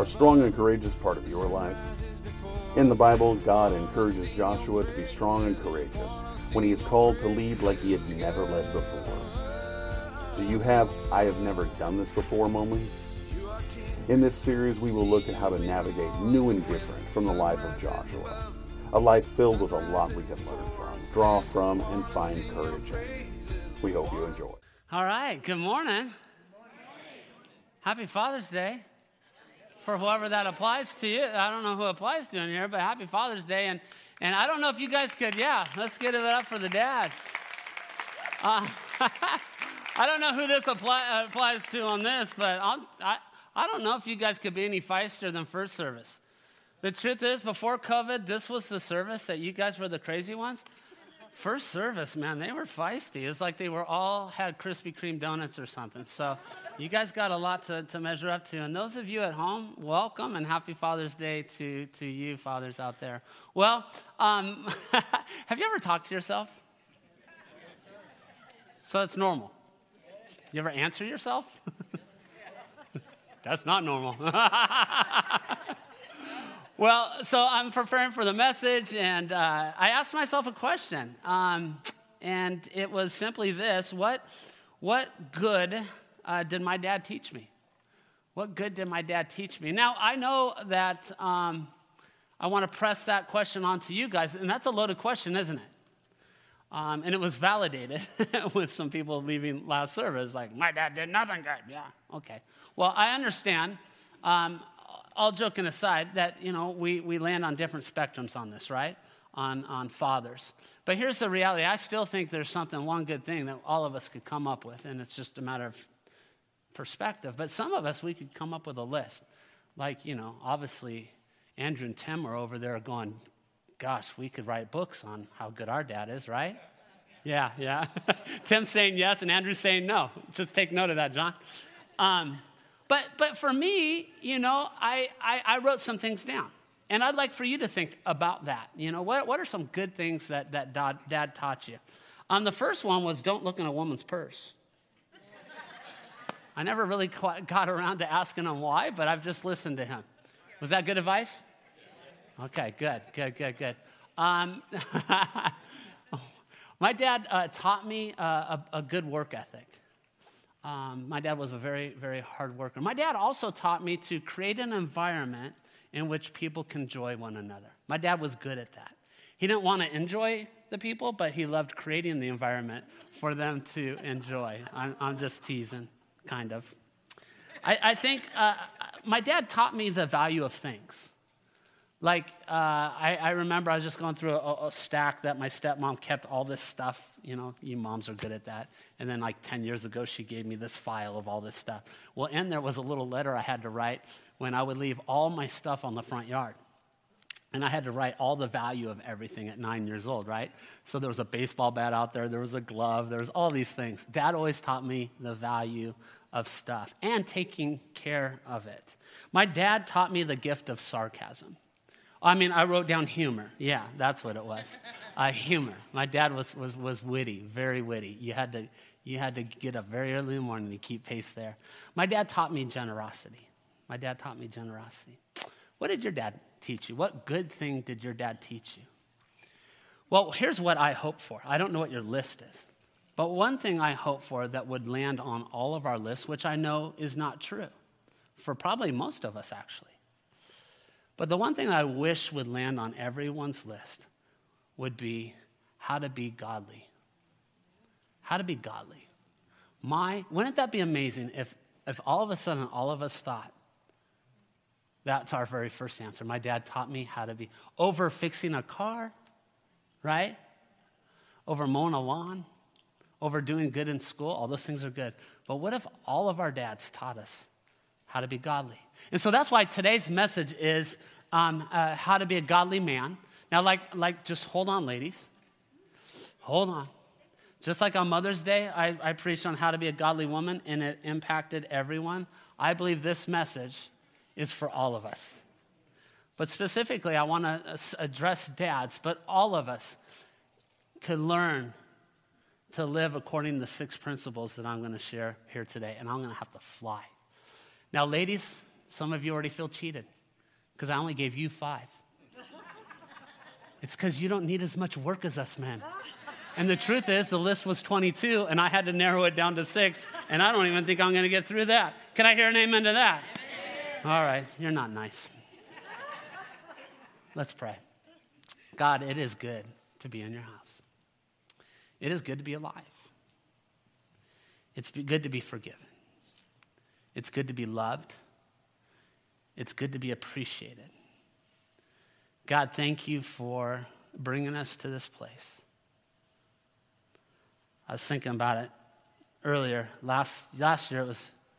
are strong and courageous part of your life? In the Bible, God encourages Joshua to be strong and courageous when he is called to lead like he had never led before. Do you have "I have never done this before" moments? In this series, we will look at how to navigate new and different from the life of Joshua. A life filled with a lot we can learn from, draw from, and find courage in. We hope you enjoy. All right, good morning. Happy Father's Day. For whoever that applies to you. I don't know who applies to in here, but happy Father's Day. And I don't know if you guys could, let's get it up for the dads. I don't know who this applies to on this, but I don't know if you guys could be any feistier than first service. The truth is, before COVID, this was the service that you guys were the crazy ones. First service, man, they were feisty. It's like they were all had Krispy Kreme donuts or something. So you guys got a lot to measure up to. And those of you at home, welcome and happy Father's Day to you fathers out there. Well, have you ever talked to yourself? So that's normal. You ever answer yourself? That's not normal. Well, so I'm preparing for the message, and I asked myself a question, and it was simply this: What good did my dad teach me? What good did my dad teach me? Now, I know that I want to press that question onto you guys, and that's a loaded question, isn't it? And it was validated with some people leaving last service, like, my dad did nothing good. Yeah, okay. Well, I understand. All joking aside, that, we land on different spectrums on this, right? On fathers. But here's the reality. I still think there's one good thing that all of us could come up with, and it's just a matter of perspective. But some of us, we could come up with a list. Like, obviously, Andrew and Tim are over there going, gosh, we could write books on how good our dad is, right? Yeah. Tim's saying yes, and Andrew's saying no. Just take note of that, John. But for me, I wrote some things down. And I'd like for you to think about that. What are some good things that Dad taught you? The first one was don't look in a woman's purse. I never really got around to asking him why, but I've just listened to him. Was that good advice? Okay, good. My dad taught me a good work ethic. My dad was a very, very hard worker. My dad also taught me to create an environment in which people can enjoy one another. My dad was good at that. He didn't want to enjoy the people, but he loved creating the environment for them to enjoy. I'm just teasing, kind of. I think my dad taught me the value of things. Like, I remember I was just going through a stack that my stepmom kept all this stuff. You moms are good at that. And then 10 years ago, she gave me this file of all this stuff. Well, in there was a little letter I had to write when I would leave all my stuff on the front yard. And I had to write all the value of everything at 9 years old, right? So there was a baseball bat out there. There was a glove. There was all these things. Dad always taught me the value of stuff and taking care of it. My dad taught me the gift of sarcasm. I wrote down humor. Yeah, that's what it was. Humor. My dad was witty, very witty. You had to get up very early in the morning to keep pace there. My dad taught me generosity. What did your dad teach you? What good thing did your dad teach you? Well, here's what I hope for. I don't know what your list is. But one thing I hope for that would land on all of our lists, which I know is not true, for probably most of us actually. But the one thing I wish would land on everyone's list would be how to be godly. How to be godly. Wouldn't that be amazing if all of a sudden all of us thought that's our very first answer? My dad taught me how to be over fixing a car, right? Over mowing a lawn, over doing good in school. All those things are good. But what if all of our dads taught us how to be godly? And so that's why today's message is how to be a godly man. Now, just hold on, ladies. Hold on. Just like on Mother's Day, I preached on how to be a godly woman, and it impacted everyone. I believe this message is for all of us. But specifically, I want to address dads, but all of us could learn to live according to the 6 principles that I'm going to share here today, and I'm going to have to fly. Now, ladies, Some of you already feel cheated because I only gave you 5. It's because you don't need as much work as us men. And the truth is, the list was 22, and I had to narrow it down to 6, and I don't even think I'm going to get through that. Can I hear an amen to that? Amen. All right, you're not nice. Let's pray. God, it is good to be in your house. It is good to be alive. It's good to be forgiven. It's good to be loved. It's good to be appreciated. God, thank you for bringing us to this place. I was thinking about it earlier. Last year it was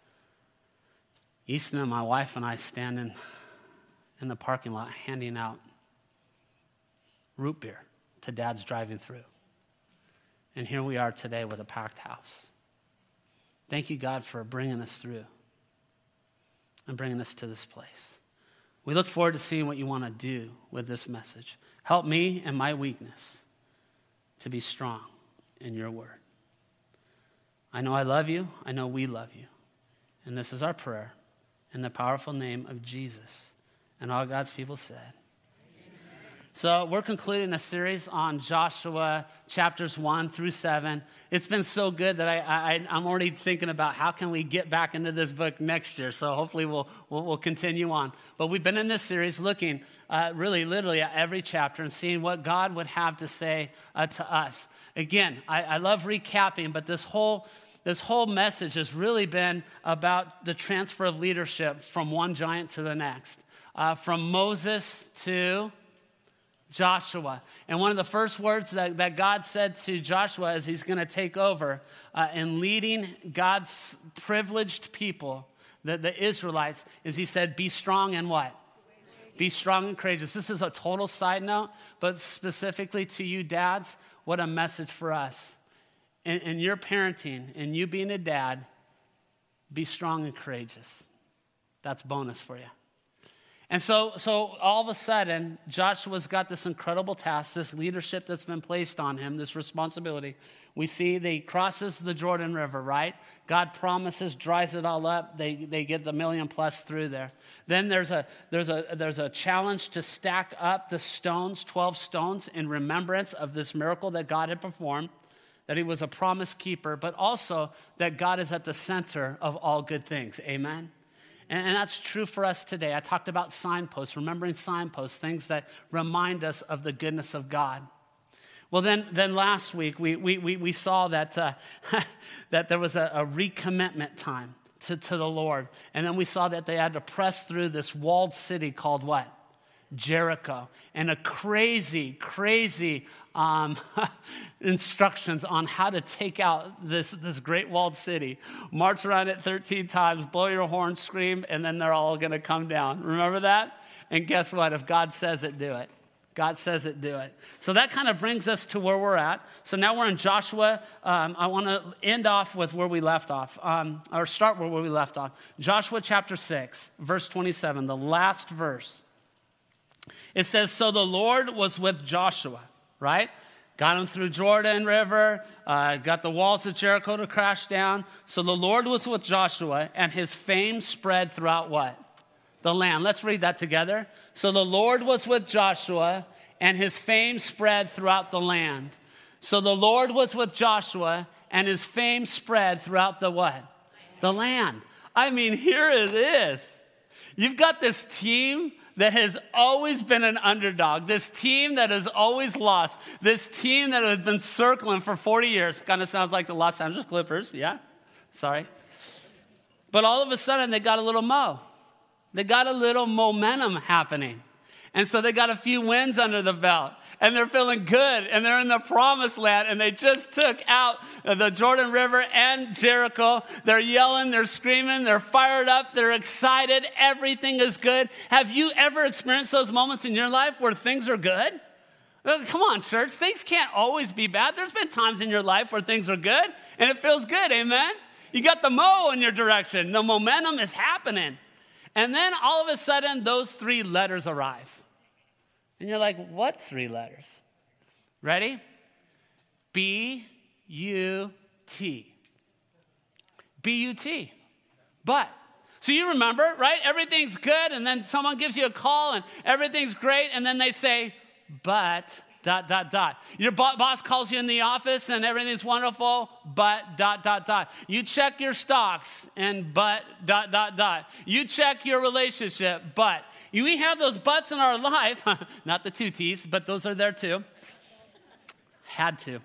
Easton and my wife and I standing in the parking lot handing out root beer to dads driving through. And here we are today with a packed house. Thank you, God, for bringing us through and bringing us to this place. We look forward to seeing what you want to do with this message. Help me and my weakness to be strong in your word. I know I love you. I know we love you. And this is our prayer in the powerful name of Jesus. And all God's people said. So we're concluding a series on Joshua chapters 1 through 7. It's been so good that I'm already thinking about how can we get back into this book next year. So hopefully we'll continue on. But we've been in this series looking really literally at every chapter and seeing what God would have to say to us. Again, I love recapping, but this whole message has really been about the transfer of leadership from one giant to the next, from Moses to Joshua. And one of the first words that God said to Joshua as he's going to take over in leading God's privileged people, the Israelites, is he said, be strong and what? Be strong and courageous. This is a total side note, but specifically to you dads, what a message for us. In your parenting, and you being a dad, be strong and courageous. That's bonus for you. And so all of a sudden, Joshua's got this incredible task, this leadership that's been placed on him, this responsibility. We see that he crosses the Jordan River, right? God promises, dries it all up. They get the 1 million plus through there. Then there's a challenge to stack up the stones, 12 stones, in remembrance of this miracle that God had performed, that he was a promise keeper, but also that God is at the center of all good things. Amen? And that's true for us today. I talked about signposts, remembering signposts, things that remind us of the goodness of God. Well, then last week, we saw that, that there was a recommitment time to the Lord. And then we saw that they had to press through this walled city called what? Jericho. And a crazy instructions on how to take out this great walled city. March around it 13 times, blow your horn, scream, and then they're all going to come down. Remember that? And guess what? If God says it, do it. God says it, do it. So that kind of brings us to where we're at. So now we're in Joshua. I want to end off with where we left off, or start where we left off. Joshua chapter 6, verse 27, the last verse. It says, so the Lord was with Joshua, right? Got him through Jordan River, got the walls of Jericho to crash down. So the Lord was with Joshua, and his fame spread throughout what? The land. Let's read that together. So the Lord was with Joshua, and his fame spread throughout the land. So the Lord was with Joshua, and his fame spread throughout the what? The land. I mean, here it is. You've got this team that has always been an underdog, this team that has always lost, this team that has been circling for 40 years. Kind of sounds like the Los Angeles Clippers, yeah? Sorry. But all of a sudden, they got a little They got a little momentum happening. And so they got a few wins under the belt. And they're feeling good, and they're in the promised land, and they just took out the Jordan River and Jericho. They're yelling, they're screaming, they're fired up, they're excited, everything is good. Have you ever experienced those moments in your life where things are good? Come on, church, things can't always be bad. There's been times in your life where things are good, and it feels good, amen? You got the mo in your direction. The momentum is happening. And then all of a sudden, those 3 letters arrive. And you're like, what 3 letters? Ready? B-U-T. B-U-T. But. So you remember, right? Everything's good, and then someone gives you a call, and everything's great, and then they say, but, ... Your boss calls you in the office, and everything's wonderful, but, ... You check your stocks, and but, ... You check your relationship, but. We have those buts in our life, not the two T's, but those are there too. Had to.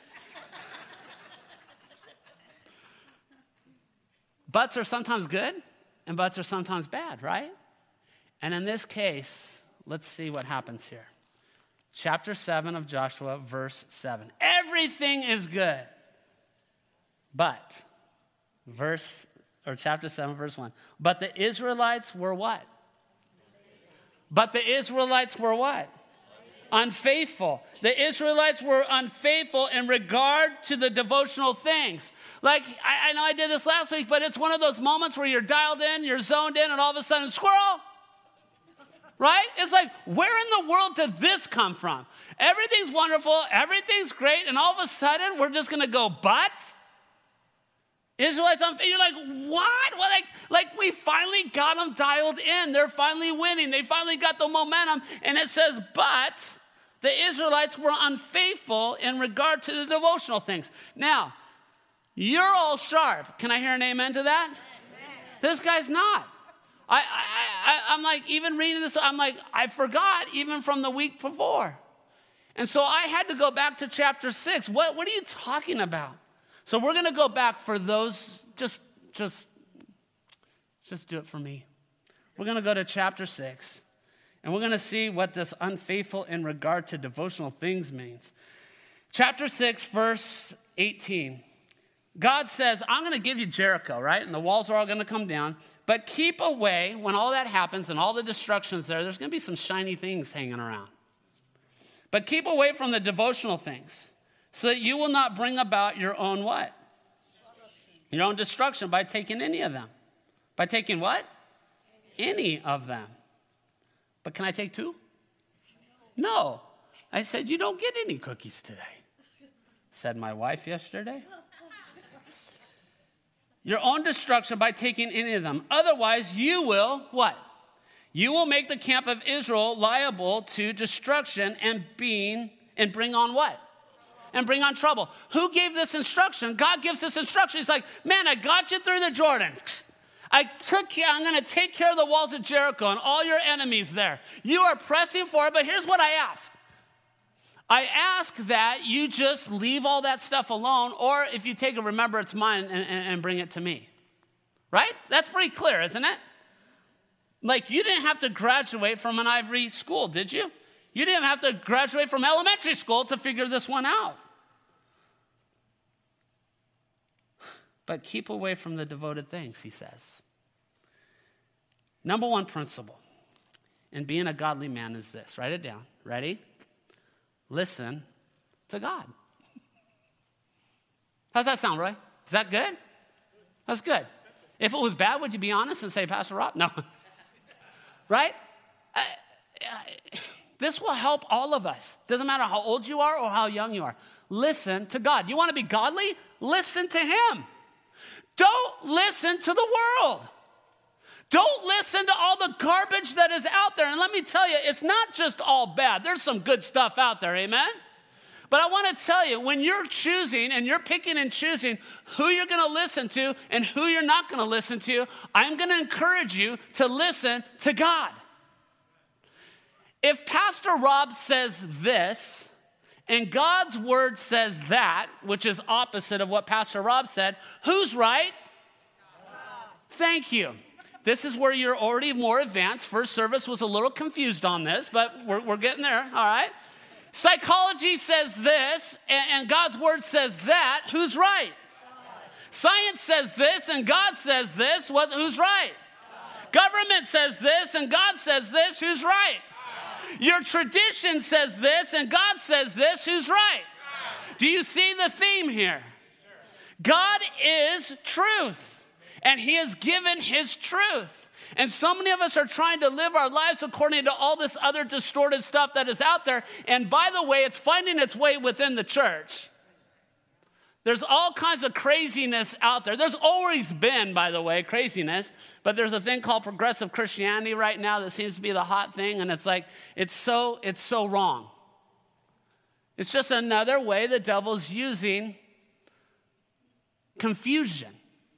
Buts are sometimes good, and buts are sometimes bad, right? And in this case, let's see what happens here. Chapter 7 of Joshua, verse 7. Everything is good. But, chapter 7, verse 1. But the Israelites were what? But the Israelites were what? Unfaithful. The Israelites were unfaithful in regard to the devotional things. Like, I know I did this last week, but it's one of those moments where you're dialed in, you're zoned in, and all of a sudden, squirrel! Right? It's like, where in the world did this come from? Everything's wonderful, everything's great, and all of a sudden, we're just going to go, but? Israelites, you're like, what? Well, like we finally got them dialed in. They're finally winning. They finally got the momentum. And it says, but the Israelites were unfaithful in regard to the devotional things. Now, you're all sharp. Can I hear an amen to that? Amen. This guy's not. I'm like, even reading this, I'm like, I forgot even from the week before. And so I had to go back to chapter 6. What are you talking about? So we're going to go back for those, just do it for me. We're going to go to chapter 6, and we're going to see what this unfaithful in regard to devotional things means. Chapter 6, verse 18. God says, I'm going to give you Jericho, right? And the walls are all going to come down. But keep away, when all that happens and all the destruction's there's going to be some shiny things hanging around. But keep away from the devotional things, so that you will not bring about your own what? Your own destruction by taking any of them. By taking what? Any of them. But can I take 2? No. I said, you don't get any cookies today, said my wife yesterday. Your own destruction by taking any of them. Otherwise, you will what? You will make the camp of Israel liable to destruction and bring on what? And bring on trouble. Who gave this instruction? God gives this instruction. He's like, man, I got you through the Jordan. I'm going to take care of the walls of Jericho and all your enemies there. You are pressing for it, but here's what I ask. I ask that you just leave all that stuff alone, or if you take it, remember it's mine and bring it to me. Right? That's pretty clear, isn't it? Like, you didn't have to graduate from an Ivory school, did you? You didn't have to graduate from elementary school to figure this one out. But keep away from the devoted things, he says. Number 1 principle in being a godly man is this. Write it down. Ready? Listen to God. How's that sound, Roy? Is that good? That's good. If it was bad, would you be honest and say, Pastor Rob? No. Right? This will help all of us. Doesn't matter how old you are or how young you are. Listen to God. You want to be godly? Listen to him. Don't listen to the world. Don't listen to all the garbage that is out there. And let me tell you, it's not just all bad. There's some good stuff out there, amen? But I want to tell you, when you're choosing and you're picking and choosing who you're going to listen to and who you're not going to listen to, I'm going to encourage you to listen to God. If Pastor Rob says this, and God's word says that, which is opposite of what Pastor Rob said, who's right? Thank you. This is where you're already more advanced. First service was a little confused on this, but we're getting there, all right? Psychology says this, and God's word says that. Who's right? Science says this, and God says this. Who's right? Government says this, and God says this. Who's right? Your tradition says this, and God says this. Who's right? Do you see the theme here? God is truth, and he has given his truth. And so many of us are trying to live our lives according to all this other distorted stuff that is out there. And by the way, it's finding its way within the church. There's all kinds of craziness out there. There's always been, by the way, craziness, but there's a thing called progressive Christianity right now that seems to be the hot thing, and it's like, it's so wrong. It's just another way the devil's using confusion.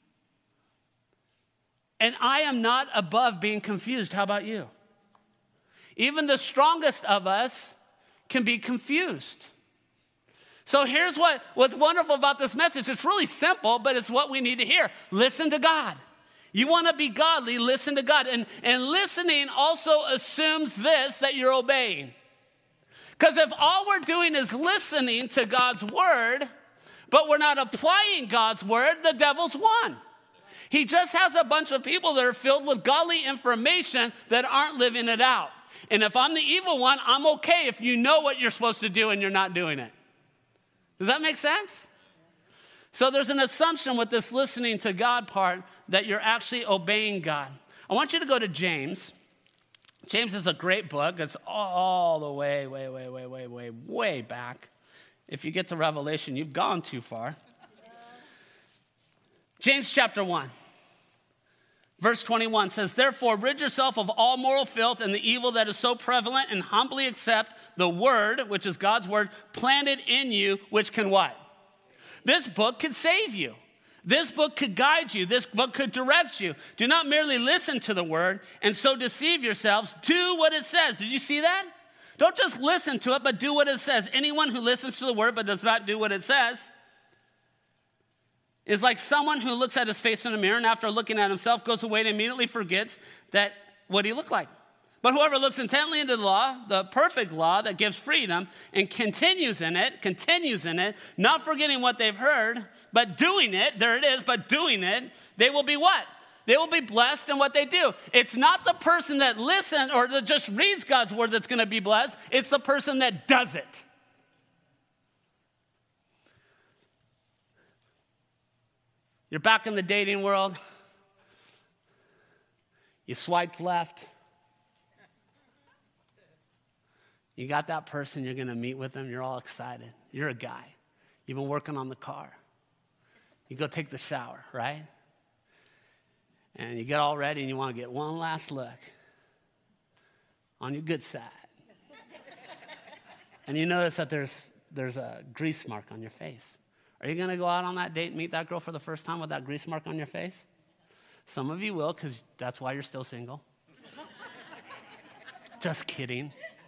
And I am not above being confused. How about you? Even the strongest of us can be confused. So here's what's wonderful about this message. It's really simple, but it's what we need to hear. Listen to God. You want to be godly, listen to God. And listening also assumes this, that you're obeying. Because if all we're doing is listening to God's word, but we're not applying God's word, the devil's won. He just has a bunch of people that are filled with godly information that aren't living it out. And if I'm the evil one, I'm okay if you know what you're supposed to do and you're not doing it. Does that make sense? So there's an assumption with this listening to God part that you're actually obeying God. I want you to go to James. James is a great book. It's all the way back. If you get to Revelation, you've gone too far. James chapter 1. Verse 21 says, therefore, rid yourself of all moral filth and the evil that is so prevalent, and humbly accept the word, which is God's word, planted in you, which can what? This book could save you. This book could guide you. This book could direct you. Do not merely listen to the word and so deceive yourselves. Do what it says. Did you see that? Don't just listen to it, but do what it says. Anyone who listens to the word but does not do what it says is like someone who looks at his face in a mirror and after looking at himself goes away and immediately forgets that what he looked like. But whoever looks intently into the law, the perfect law that gives freedom, and continues in it, not forgetting what they've heard, but doing it, there it is, but doing it, they will be what? They will be blessed in what they do. It's not the person that listens or that just reads God's word that's going to be blessed. It's the person that does it. You're back in the dating world. You swiped left. You got that person, you're going to meet with them. You're all excited. You're a guy. You've been working on the car. You go take the shower, right? And you get all ready and you want to get one last look on your good side. And you notice that there's a grease mark on your face. Are you going to go out on that date and meet that girl for the first time with that grease mark on your face? Some of you will, because that's why you're still single. Just kidding.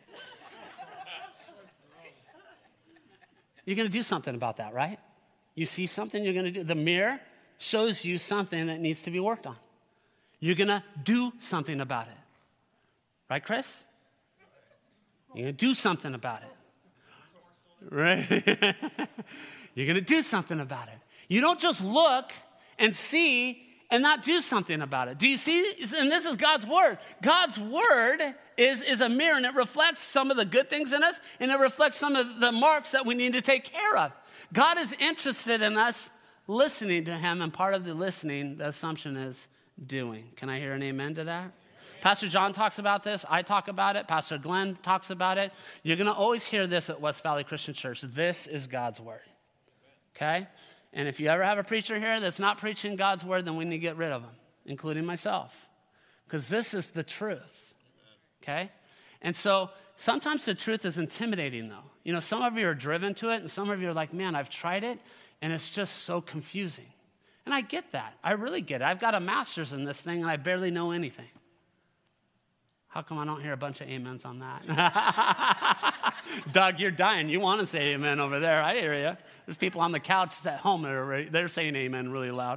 You're going to do something about that, right? You see something, you're going to do. The mirror shows you something that needs to be worked on. You're going to do something about it. Right, Chris? You're going to do something about it. Right? You're going to do something about it. You don't just look and see and not do something about it. Do you see? And this is God's word. God's word is a mirror, and it reflects some of the good things in us, and it reflects some of the marks that we need to take care of. God is interested in us listening to him, and part of the listening, the assumption is doing. Can I hear an amen to that? Pastor John talks about this. I talk about it. Pastor Glenn talks about it. You're going to always hear this at West Valley Christian Church. This is God's word. Okay? And if you ever have a preacher here that's not preaching God's word, then we need to get rid of them, including myself. Because this is the truth. Okay? And so sometimes the truth is intimidating, though. You know, some of you are driven to it, and some of you are like, man, I've tried it, and it's just so confusing. And I get that. I really get it. I've got a master's in this thing, and I barely know anything. How come I don't hear a bunch of amens on that? Doug, you're dying. You want to say amen over there. I hear you. There's people on the couch at home that are they're saying amen really loud.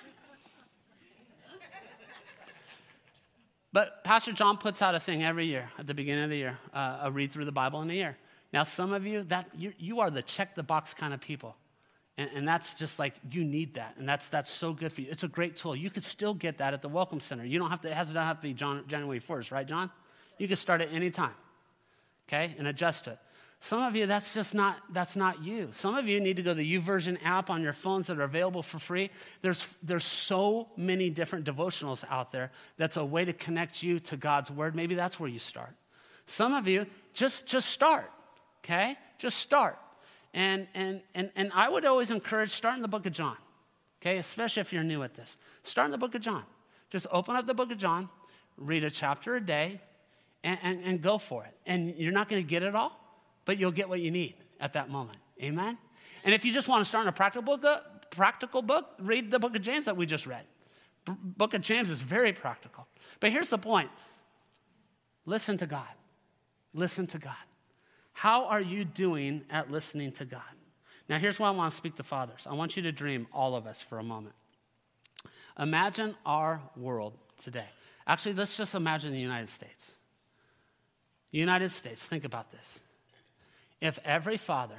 But Pastor John puts out a thing every year at the beginning of the year, a read through the Bible in a year. Now, some of you, you are the check the box kind of people. And that's just like, you need that. And that's so good for you. It's a great tool. You could still get that at the Welcome Center. You don't have to, it doesn't have to be January 1st, right, John? You can start at any time, okay, and adjust it. Some of you, that's not you. Some of you need to go to the YouVersion app on your phones that are available for free. There's so many different devotionals out there. That's a way to connect you to God's word. Maybe that's where you start. Some of you, just start, okay? Just start. And I would always encourage starting the book of John, okay, especially if you're new at this. Start in the book of John. Just open up the book of John, read a chapter a day, and go for it. And you're not going to get it all, but you'll get what you need at that moment. Amen? And if you just want to start in a practical book, read the book of James that we just read. Book of James is very practical. But here's the point. Listen to God. Listen to God. How are you doing at listening to God? Now, here's why I want to speak to fathers. I want you to dream, all of us, for a moment. Imagine our world today. Actually, let's just imagine the United States. The United States, think about this. If every father,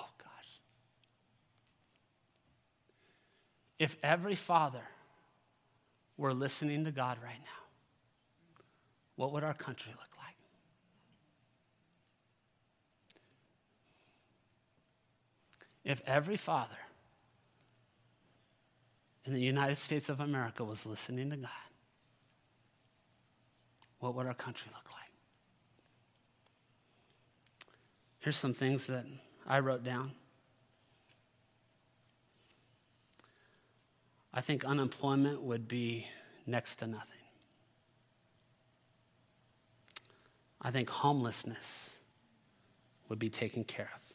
if every father were listening to God right now, what would our country look like? If every father in the United States of America was listening to God, what would our country look like? Here's some things that I wrote down. I think unemployment would be next to nothing. I think homelessness would be taken care of.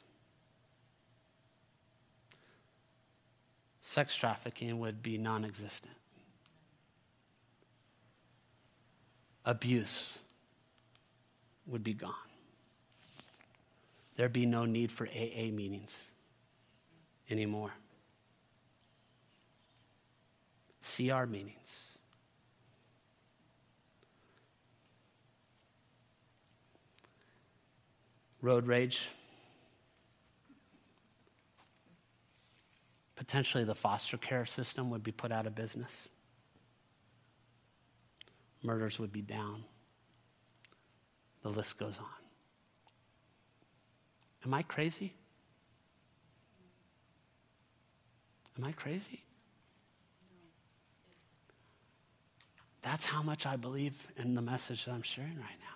Sex trafficking would be non-existent. Abuse would be gone. There'd be no need for AA meetings anymore. CR meetings. Road rage. Potentially the foster care system would be put out of business. Murders would be down. The list goes on. Am I crazy? Am I crazy? That's how much I believe in the message that I'm sharing right now.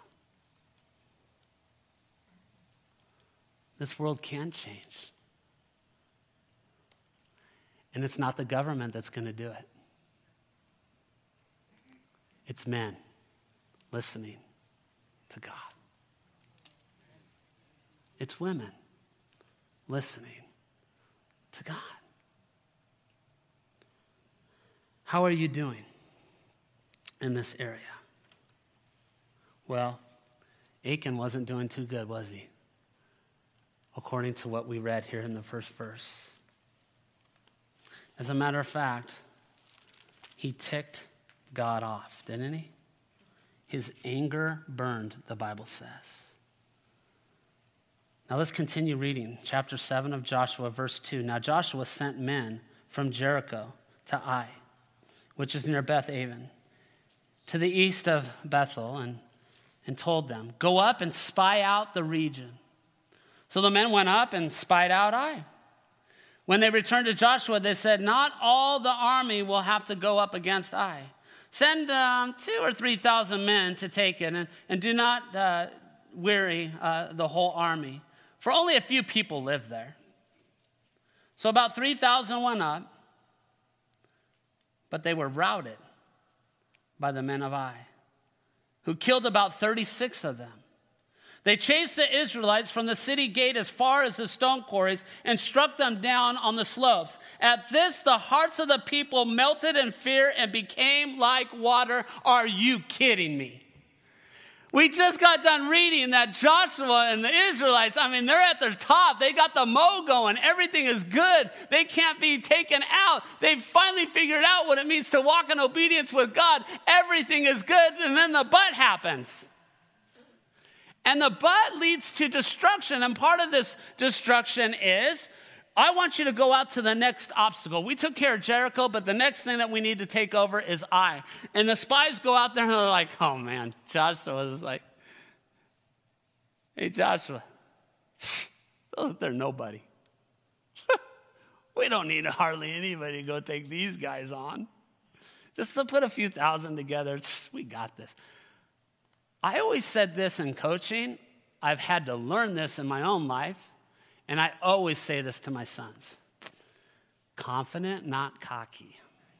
This world can change. And it's not the government that's going to do it. It's men listening to God. It's women listening to God. How are you doing in this area? Well, Achan wasn't doing too good, was he? According to what we read here in the first verse. As a matter of fact, he ticked God off, didn't he? His anger burned, the Bible says. Now let's continue reading. Chapter 7 of Joshua, verse 2. Now Joshua sent men from Jericho to Ai, which is near Beth-aven, to the east of Bethel, and told them, go up and spy out the region. So the men went up and spied out Ai. When they returned to Joshua, they said, not all the army will have to go up against Ai. Send 2,000 or 3,000 men to take it, and do not weary the whole army, for only a few people live there. So about 3,000 went up, but they were routed by the men of Ai, who killed about 36 of them. They chased the Israelites from the city gate as far as the stone quarries and struck them down on the slopes. At this, the hearts of the people melted in fear and became like water. Are you kidding me? We just got done reading that Joshua and the Israelites, they're at their top. They got the mo going. Everything is good. They can't be taken out. They've finally figured out what it means to walk in obedience with God. Everything is good, and then the but happens. And the but leads to destruction. And part of this destruction is, I want you to go out to the next obstacle. We took care of Jericho, but the next thing that we need to take over is Ai. And the spies go out there and they're like, oh man, Joshua is like, hey Joshua, they're nobody. We don't need hardly anybody to go take these guys on. Just to put a few thousand together, we got this. I always said this in coaching. I've had to learn this in my own life. And I always say this to my sons. Confident, not cocky.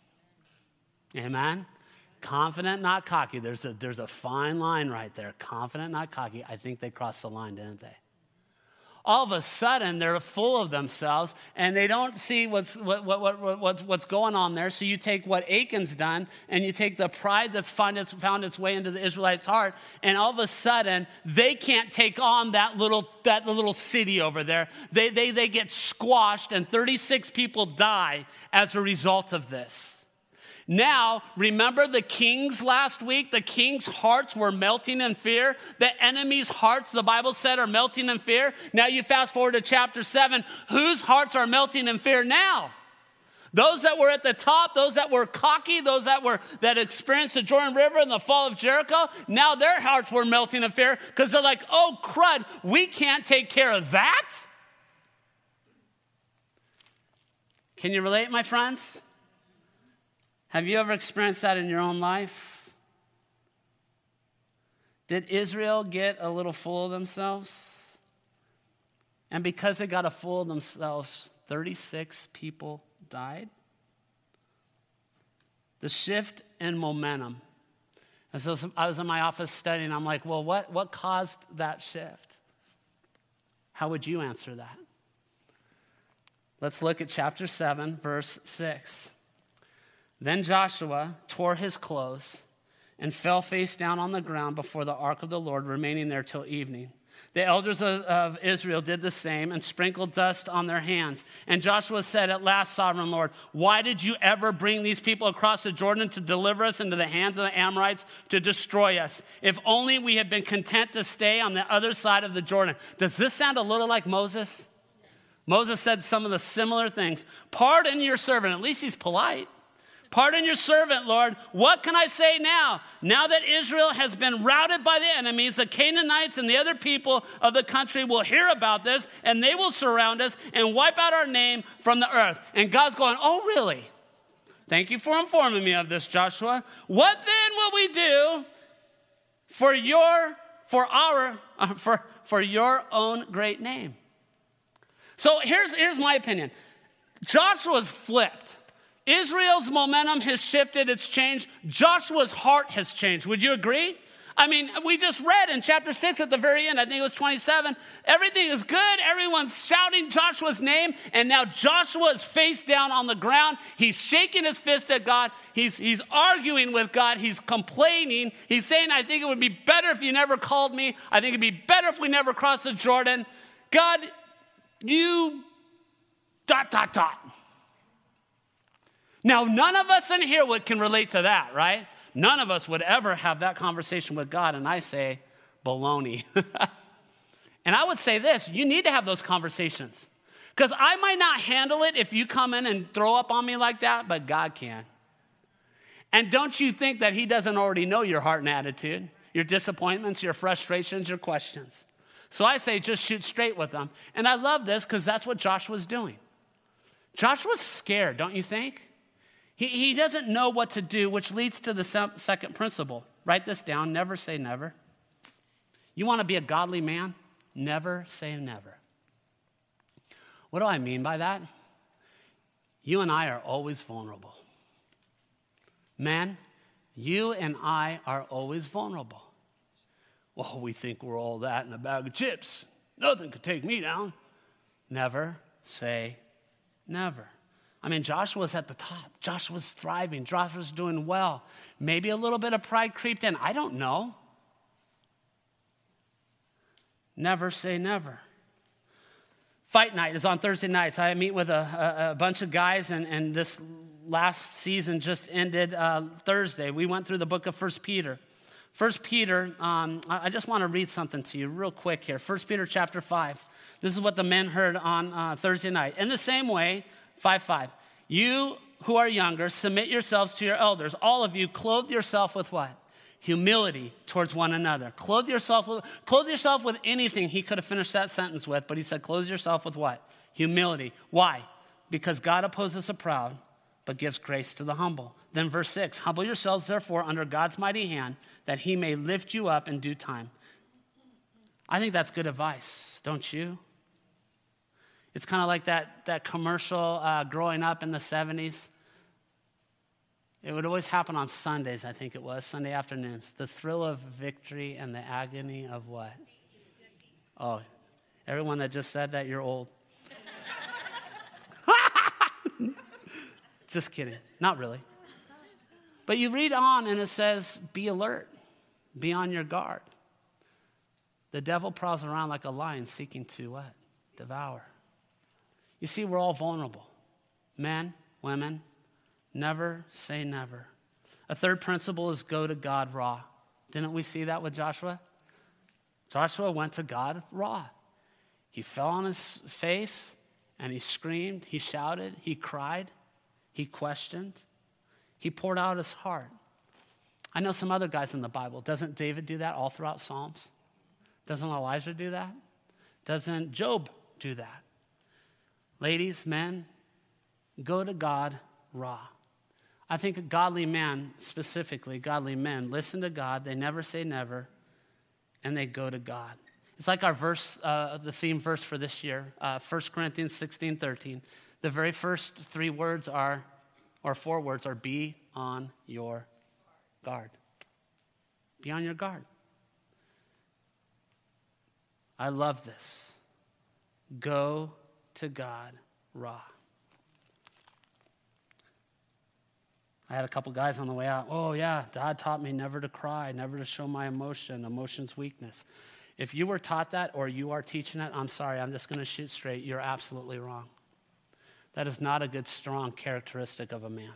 Amen? Confident, not cocky. There's a fine line right there. Confident, not cocky. I think they crossed the line, didn't they? All of a sudden, they're full of themselves, and they don't see what's going on there. So you take what Achan's done, and you take the pride that's found its way into the Israelites' heart, and all of a sudden, they can't take on that little city over there. They get squashed, and 36 people die as a result of this. Now, remember the kings last week? The kings' hearts were melting in fear. The enemies' hearts, the Bible said, are melting in fear. Now you fast forward to chapter 7. Whose hearts are melting in fear now? Those that were at the top, those that were cocky, those that experienced the Jordan River and the fall of Jericho, now their hearts were melting in fear because they're like, oh, crud, we can't take care of that? Can you relate, my friends? Have you ever experienced that in your own life? Did Israel get a little full of themselves? And because they got a full of themselves, 36 people died? The shift in momentum. And so I was in my office studying, I'm like, well, what caused that shift? How would you answer that? Let's look at chapter 7, verse 6. Then Joshua tore his clothes and fell face down on the ground before the ark of the Lord, remaining there till evening. The elders of Israel did the same and sprinkled dust on their hands. And Joshua said, at last, sovereign Lord, why did you ever bring these people across the Jordan to deliver us into the hands of the Amorites to destroy us? If only we had been content to stay on the other side of the Jordan. Does this sound a little like Moses? Moses said some of the similar things. Pardon your servant. At least he's polite. Pardon your servant, Lord. What can I say now? Now that Israel has been routed by the enemies, the Canaanites and the other people of the country will hear about this, and they will surround us and wipe out our name from the earth. And God's going, oh, really? Thank you for informing me of this, Joshua. What then will we do for your own great name? So here's my opinion. Joshua's flipped. Israel's momentum has shifted, it's changed. Joshua's heart has changed. Would you agree? I mean, we just read in chapter 6 at the very end, I think it was 27, everything is good, everyone's shouting Joshua's name, and now Joshua is face down on the ground. He's shaking his fist at God. He's arguing with God. He's complaining. He's saying, I think it would be better if you never called me. I think it'd be better if we never crossed the Jordan. God, you ... Now, none of us in here can relate to that, right? None of us would ever have that conversation with God, and I say, baloney. And I would say this, you need to have those conversations. Because I might not handle it if you come in and throw up on me like that, but God can. And don't you think that he doesn't already know your heart and attitude, your disappointments, your frustrations, your questions. So I say just shoot straight with them. And I love this because that's what Joshua's doing. Joshua's scared, don't you think? He doesn't know what to do, which leads to the second principle. Write this down, never say never. You want to be a godly man? Never say never. What do I mean by that? You and I are always vulnerable. Men, you and I are always vulnerable. Well, we think we're all that in a bag of chips. Nothing could take me down. Never say never. I mean, Joshua's at the top. Joshua's thriving. Joshua's doing well. Maybe a little bit of pride creeped in. I don't know. Never say never. Fight night is on Thursday nights. I meet with a bunch of guys, and this last season just ended Thursday. We went through the book of 1 Peter. 1 Peter, I just want to read something to you real quick here. 1 Peter chapter 5. This is what the men heard on Thursday night. In the same way, 5:5. You who are younger, submit yourselves to your elders. All of you, clothe yourself with what? Humility towards one another. Clothe yourself with anything. He could have finished that sentence with, but he said, clothe yourself with what? Humility. Why? Because God opposes the proud, but gives grace to the humble. Then verse 6, humble yourselves therefore under God's mighty hand, that he may lift you up in due time. I think that's good advice, don't you? It's kind of like that commercial growing up in the 70s. It would always happen on Sundays, I think it was, Sunday afternoons. The thrill of victory and the agony of what? Oh, everyone that just said that, you're old. Just kidding. Not really. But you read on and it says, be alert. Be on your guard. The devil prowls around like a lion seeking to what? Devour. You see, we're all vulnerable. Men, women, never say never. A third principle is go to God raw. Didn't we see that with Joshua? Joshua went to God raw. He fell on his face and he screamed, he shouted, he cried, he questioned, he poured out his heart. I know some other guys in the Bible. Doesn't David do that all throughout Psalms? Doesn't Elijah do that? Doesn't Job do that? Ladies, men, go to God raw. I think a godly man, specifically godly men, listen to God, they never say never, and they go to God. It's like our verse, the theme verse for this year, 1 Corinthians 16:13. The very first 4 words are, be on your guard. Be on your guard. I love this. Go to God raw. I had a couple guys on the way out. Oh, yeah, Dad taught me never to cry, never to show my emotion. Emotion's weakness. If you were taught that or you are teaching it, I'm sorry, I'm just going to shoot straight. You're absolutely wrong. That is not a good, strong characteristic of a man.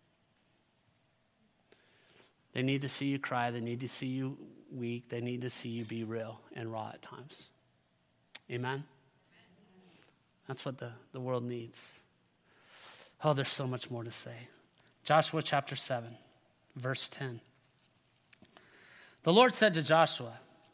They need to see you cry. They need to see you weak. They need to see you be real and raw at times. Amen? That's what the world needs. Oh, there's so much more to say. Joshua chapter 7, verse 10. The Lord said to Joshua,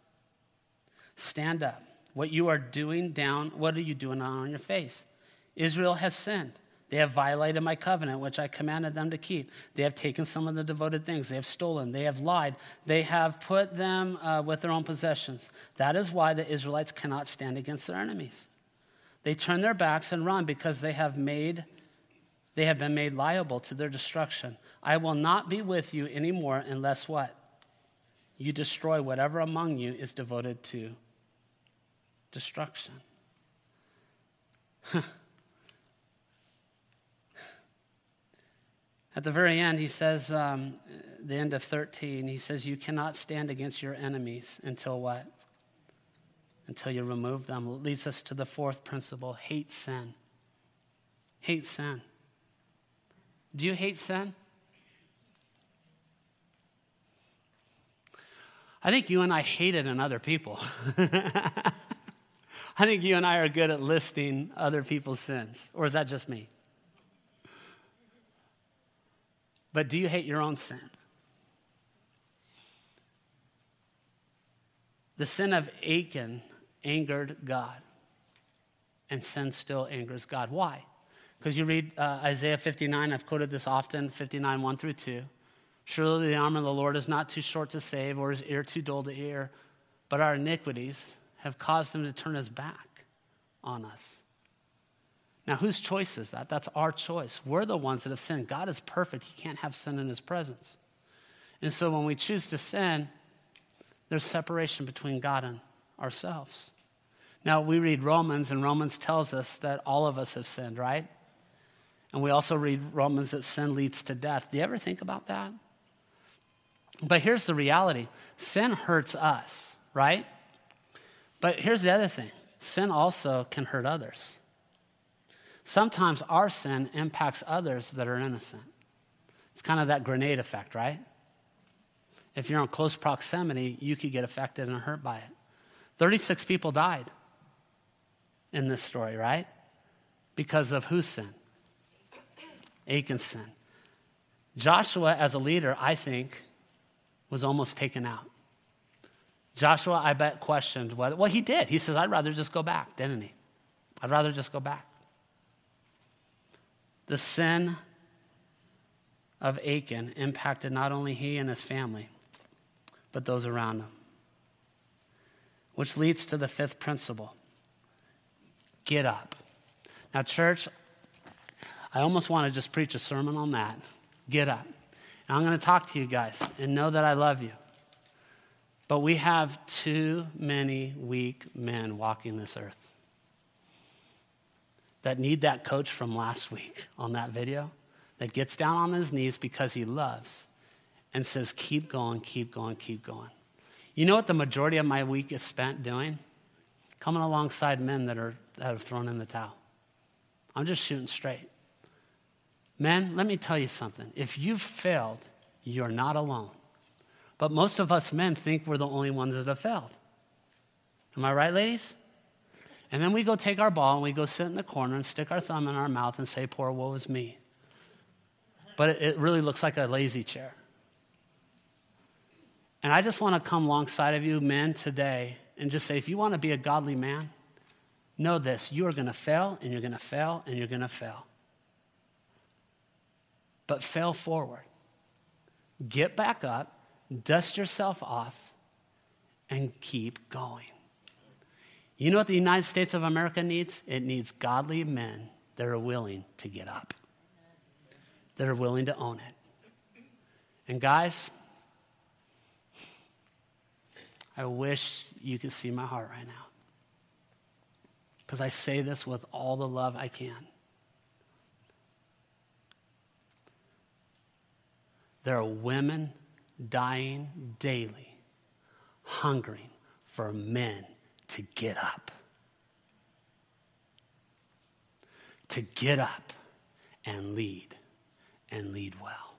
stand up. What are you doing down on your face? Israel has sinned. They have violated my covenant, which I commanded them to keep. They have taken some of the devoted things. They have stolen. They have lied. They have put them with their own possessions. That is why the Israelites cannot stand against their enemies. They turn their backs and run because they have been made liable to their destruction. I will not be with you anymore unless what? You destroy whatever among you is devoted to destruction. At the very end, he says, the end of 13, he says, you cannot stand against your enemies until what? Until you remove them. It leads us to the fourth principle, hate sin. Hate sin. Do you hate sin? I think you and I hate it in other people. I think you and I are good at listing other people's sins. Or is that just me? But do you hate your own sin? The sin of Achan angered God. And sin still angers God. Why? Because you read Isaiah 59, I've quoted this often, 59, 1 through 2. Surely the arm of the Lord is not too short to save, or his ear too dull to hear, but our iniquities have caused him to turn his back on us. Now, whose choice is that? That's our choice. We're the ones that have sinned. God is perfect. He can't have sin in his presence. And so when we choose to sin, there's separation between God and ourselves. Now, we read Romans, and Romans tells us that all of us have sinned, right? And we also read Romans that sin leads to death. Do you ever think about that? But here's the reality. Sin hurts us, right? But here's the other thing. Sin also can hurt others. Sometimes our sin impacts others that are innocent. It's kind of that grenade effect, right? If you're in close proximity, you could get affected and hurt by it. 36 people died in this story, right? Because of whose sin? Achan's sin. Joshua, as a leader, I think, was almost taken out. Joshua, I bet, questioned whether, well, he did. He says, I'd rather just go back, didn't he? I'd rather just go back. The sin of Achan impacted not only he and his family, but those around him. Which leads to the fifth principle. Get up. Now, church, I almost want to just preach a sermon on that. Get up. And I'm going to talk to you guys and know that I love you. But we have too many weak men walking this earth that need that coach from last week on that video that gets down on his knees because he loves and says, keep going, keep going, keep going. You know what the majority of my week is spent doing? Coming alongside men that have thrown in the towel. I'm just shooting straight. Men, let me tell you something. If you've failed, you're not alone. But most of us men think we're the only ones that have failed. Am I right, ladies? And then we go take our ball and we go sit in the corner and stick our thumb in our mouth and say, poor woe is me. But it really looks like a lazy chair. And I just want to come alongside of you men today and just say, if you want to be a godly man, know this, you are going to fail and you're going to fail and you're going to fail. But fail forward. Get back up, dust yourself off, and keep going. You know what the United States of America needs? It needs godly men that are willing to get up, that are willing to own it. And guys, I wish you could see my heart right now, because I say this with all the love I can. There are women dying daily, hungering for men to get up. To get up and lead well.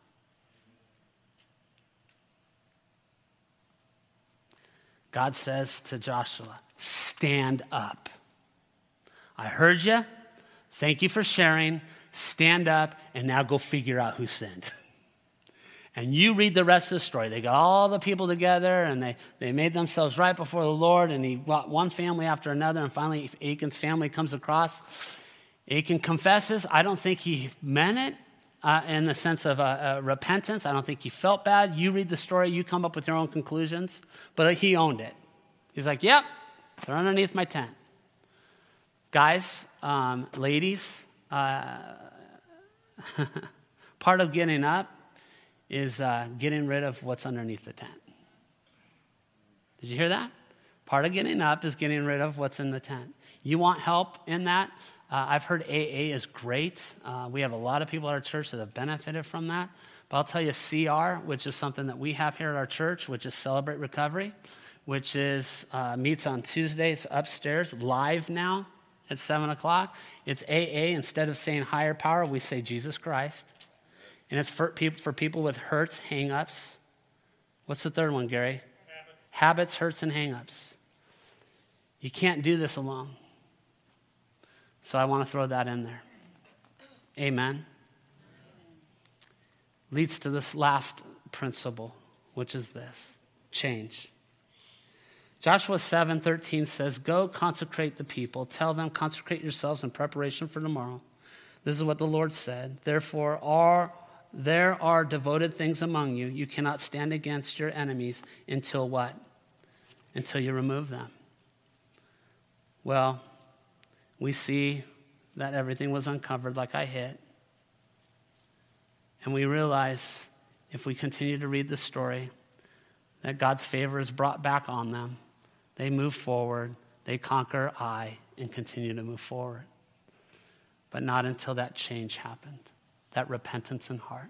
God says to Joshua, stand up. I heard you. Thank you for sharing. Stand up and now go figure out who sinned. And you read the rest of the story. They got all the people together, and they made themselves right before the Lord, and he brought one family after another, and finally Achan's family comes across. Achan confesses. I don't think he meant it in the sense of repentance. I don't think he felt bad. You read the story. You come up with your own conclusions. But he owned it. He's like, yep, they're underneath my tent. Guys, ladies, part of getting up is getting rid of what's underneath the tent. Did you hear that? Part of getting up is getting rid of what's in the tent. You want help in that? I've heard AA is great. We have a lot of people at our church that have benefited from that. But I'll tell you CR, which is something that we have here at our church, which is Celebrate Recovery, which is meets on Tuesdays upstairs, live now at 7 o'clock. It's AA. Instead of saying higher power, we say Jesus Christ. And it's for people with hurts, hang-ups. What's the third one, Gary? Habits, hurts, and hang-ups. You can't do this alone. So I want to throw that in there. Amen. Leads to this last principle, which is this: change. Joshua 7:13 says, go consecrate the people. Tell them, consecrate yourselves in preparation for tomorrow. This is what the Lord said. Therefore, there are devoted things among you. You cannot stand against your enemies until what? Until you remove them. Well, we see that everything was uncovered like I hit. And we realize, if we continue to read the story, that God's favor is brought back on them. They move forward, they conquer Ai, and continue to move forward. But not until that change happened. That repentance in heart.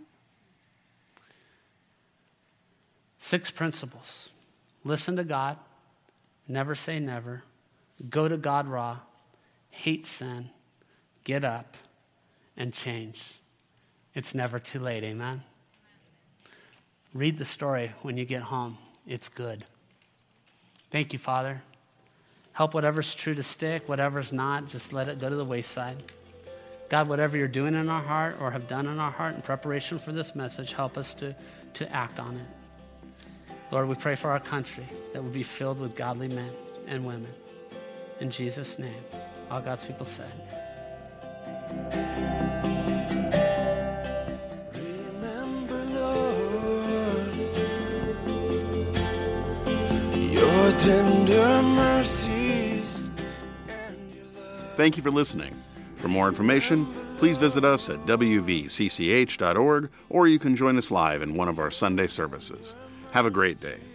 6 principles. Listen to God. Never say never. Go to God raw. Hate sin. Get up. And change. It's never too late. Amen? Read the story when you get home. It's good. Thank you, Father. Help whatever's true to stick. Whatever's not, just let it go to the wayside. God, whatever you're doing in our heart or have done in our heart in preparation for this message, help us to act on it. Lord, we pray for our country that would be filled with godly men and women. In Jesus' name, all God's people said. Remember, Lord, your tender mercies and your love. Thank you for listening. For more information, please visit us at wvcch.org, or you can join us live in one of our Sunday services. Have a great day.